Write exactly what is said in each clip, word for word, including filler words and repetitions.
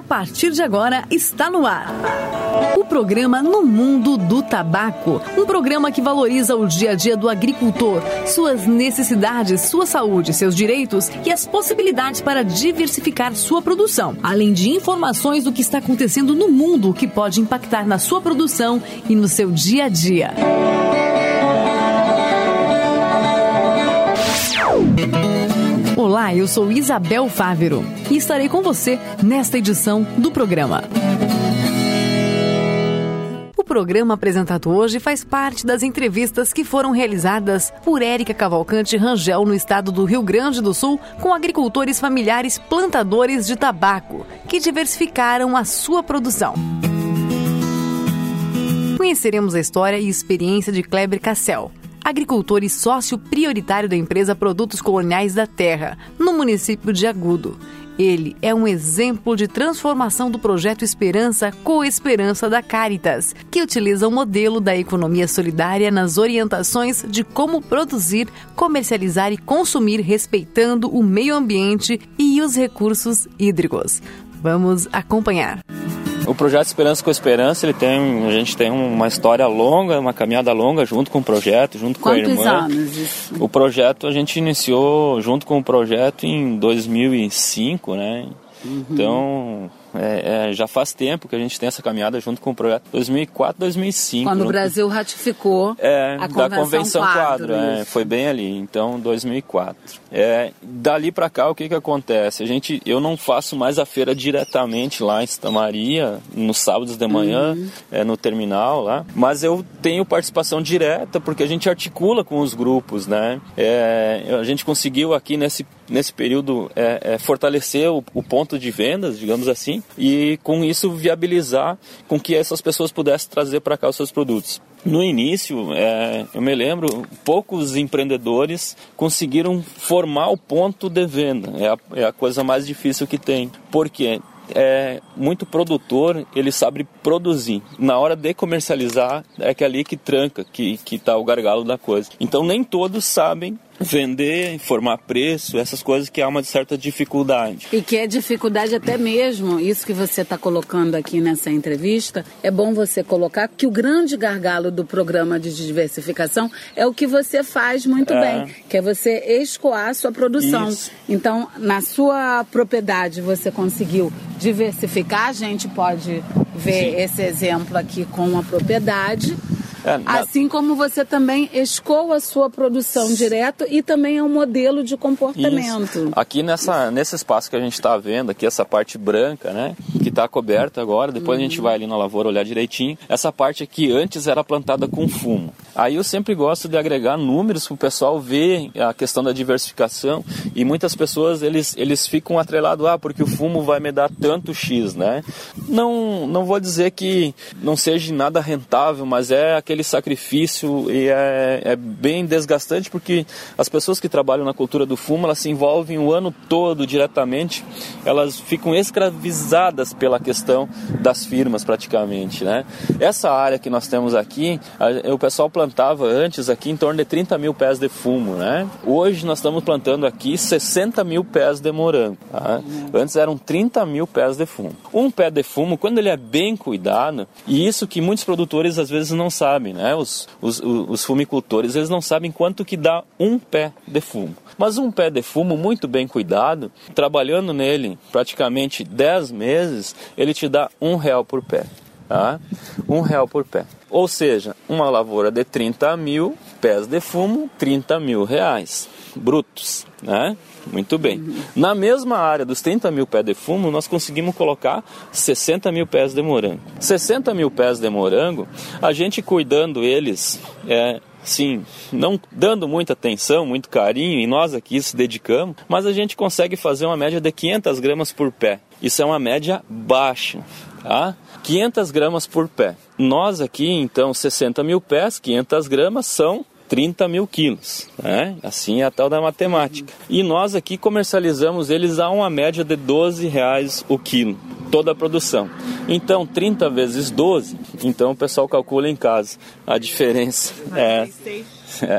partir de agora está no ar o programa No Mundo do Tabaco, um programa que valoriza o dia a dia do agricultor, suas necessidades, sua saúde, seus direitos e as possibilidades para diversificar sua produção, além de informações do que está acontecendo no mundo que pode impactar na sua produção e no seu dia a dia. Olá, eu sou Isabel Fávero e estarei com você nesta edição do programa. O programa apresentado hoje faz parte das entrevistas que foram realizadas por Érica Cavalcante Rangel no estado do Rio Grande do Sul com agricultores familiares plantadores de tabaco que diversificaram a sua produção. Conheceremos a história e experiência de Kleber Cassel, agricultor e sócio prioritário da empresa Produtos Coloniais da Terra, no município de Agudo. Ele é um exemplo de transformação do projeto Esperança Coesperança da Caritas, que utiliza o modelo da economia solidária nas orientações de como produzir, comercializar e consumir respeitando o meio ambiente e os recursos hídricos. Vamos acompanhar. O projeto Esperança com Esperança, ele tem, a gente tem uma história longa, uma caminhada longa junto com o projeto, junto com a irmã. Quantos anos isso? O projeto a gente iniciou junto com o projeto em dois mil e cinco, né? Uhum. Então, é, é, já faz tempo que a gente tem essa caminhada junto com o projeto dois mil e quatro, dois mil e cinco. Quando junto... o Brasil ratificou é, a Convenção, da Convenção Quadro, Quadro é, foi bem ali, então dois mil e quatro. É, dali para cá, o que que acontece? A gente, eu não faço mais a feira diretamente lá em Santa Maria, nos sábados de manhã, uhum. é, no terminal lá, mas eu tenho participação direta porque a gente articula com os grupos, né? É, a gente conseguiu aqui nesse nesse período é, é, fortalecer o, o ponto de vendas, digamos assim, e com isso viabilizar com que essas pessoas pudessem trazer para cá os seus produtos. No início, é, eu me lembro, poucos empreendedores conseguiram formar o ponto de venda, é a, é a coisa mais difícil que tem, porque é, muito produtor, ele sabe produzir. Na hora de comercializar, é que é ali que tranca, que que está o gargalo da coisa. Então nem todos sabem vender, informar preço, essas coisas que há uma certa dificuldade. E que é dificuldade até mesmo, isso que você está colocando aqui nessa entrevista, é bom você colocar que o grande gargalo do programa de diversificação é o que você faz muito é. bem, que é você escoar a sua produção. Isso. Então, na sua propriedade você conseguiu diversificar, a gente pode ver Sim. esse exemplo aqui com a propriedade. É, na... Assim como você também escoa a sua produção direto e também é um modelo de comportamento. Isso. Aqui nessa, nesse espaço que a gente está vendo, aqui essa parte branca, né, que está coberta agora, depois uhum. a gente vai ali na lavoura olhar direitinho, essa parte aqui antes era plantada com fumo. Aí eu sempre gosto de agregar números para o pessoal ver a questão da diversificação e muitas pessoas eles, eles ficam atrelados, ah, porque o fumo vai me dar tanto X, né? Não, não vou dizer que não seja nada rentável, mas é aquele sacrifício e é, é bem desgastante porque as pessoas que trabalham na cultura do fumo, elas se envolvem o ano todo diretamente, elas ficam escravizadas pela questão das firmas praticamente, né? Essa área que nós temos aqui, a, o pessoal plantava antes aqui em torno de trinta mil pés de fumo, né? Hoje nós estamos plantando aqui sessenta mil pés de morango, tá? Antes eram trinta mil pés de fumo. Um pé de fumo, quando ele é bem cuidado, e isso que muitos produtores às vezes não sabem, né? Os, os, os fumicultores, eles não sabem quanto que dá um pé de fumo. Mas um pé de fumo muito bem cuidado, trabalhando nele praticamente dez meses, ele te dá um real por pé. Tá? Um real por pé. Ou seja, uma lavoura de trinta mil pés de fumo, trinta mil reais brutos, né? Muito bem. Na mesma área dos trinta mil pés de fumo, nós conseguimos colocar sessenta mil pés de morango. sessenta mil pés de morango, a gente cuidando eles, é, sim, não dando muita atenção, muito carinho, e nós aqui se dedicamos, mas a gente consegue fazer uma média de quinhentas gramas por pé. Isso é uma média baixa, tá? quinhentas gramas por pé. Nós aqui, então, sessenta mil pés, quinhentas gramas são trinta mil quilos, né? Assim é a tal da matemática. E nós aqui comercializamos eles a uma média de doze reais o quilo, toda a produção. Então, trinta vezes doze, então o pessoal calcula em casa a diferença. É, é.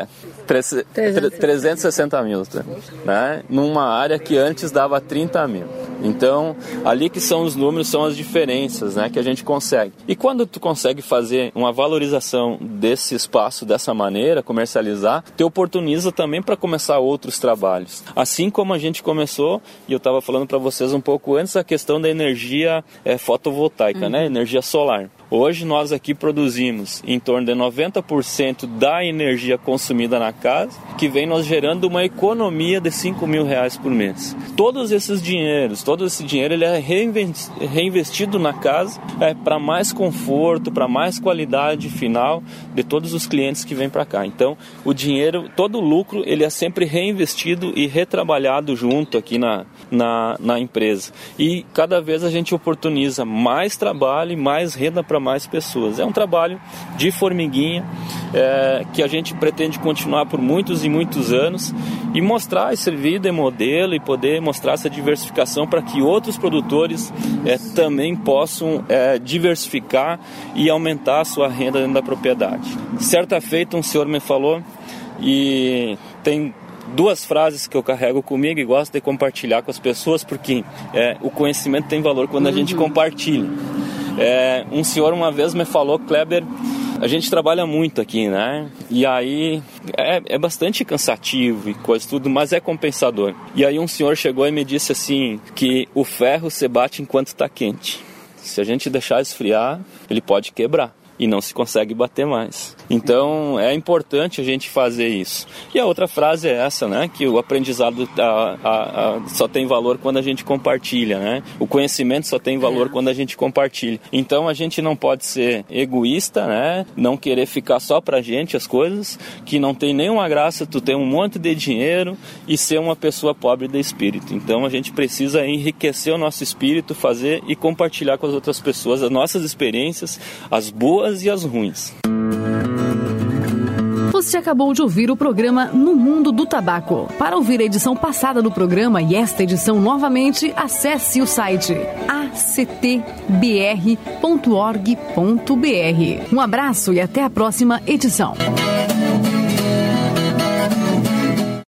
trezentos e sessenta mil, né? Numa área que antes dava trinta mil. Então, ali que são os números, são as diferenças, né, que a gente consegue. E quando tu consegue fazer uma valorização desse espaço dessa maneira, comercializar, te oportuniza também para começar outros trabalhos. Assim como a gente começou, e eu estava falando para vocês um pouco antes, a questão da energia é, fotovoltaica, uhum. né, energia solar. Hoje nós aqui produzimos em torno de noventa por cento da energia consumida na casa, que vem nos gerando uma economia de cinco mil reais por mês. Todos esses dinheiros, todo esse dinheiro ele é reinvestido na casa é, para mais conforto, para mais qualidade final de todos os clientes que vêm para cá. Então, o dinheiro, todo o lucro, ele é sempre reinvestido e retrabalhado junto aqui na, na, na empresa. E cada vez a gente oportuniza mais trabalho e mais renda para mais pessoas. É um trabalho de formiguinha é, que a gente pretende continuar por muitos e muitos anos e mostrar e servir de modelo e poder mostrar essa diversificação para que outros produtores é, também possam é, diversificar e aumentar a sua renda dentro da propriedade. Certa feita um senhor me falou e tem duas frases que eu carrego comigo e gosto de compartilhar com as pessoas porque é, o conhecimento tem valor quando a gente compartilha. É, um senhor uma vez me falou, Kleber, a gente trabalha muito aqui, né? E aí é, é bastante cansativo e coisa tudo, mas é compensador. E aí um senhor chegou e me disse assim, que o ferro se bate enquanto está quente. Se a gente deixar esfriar, ele pode quebrar e não se consegue bater mais. Então é importante a gente fazer isso. E a outra frase é essa, né? Que o aprendizado a, a, a, só tem valor quando a gente compartilha, né? O conhecimento só tem valor quando a gente compartilha. Então a gente não pode ser egoísta, né? Não querer ficar só pra gente as coisas, que não tem nenhuma graça tu ter um monte de dinheiro e ser uma pessoa pobre de espírito. Então a gente precisa enriquecer o nosso espírito, fazer e compartilhar com as outras pessoas as nossas experiências, as boas e as ruins. Você acabou de ouvir o programa No Mundo do Tabaco. Para ouvir a edição passada do programa e esta edição novamente, acesse o site a c t b r ponto org ponto b r. Um abraço e até a próxima edição.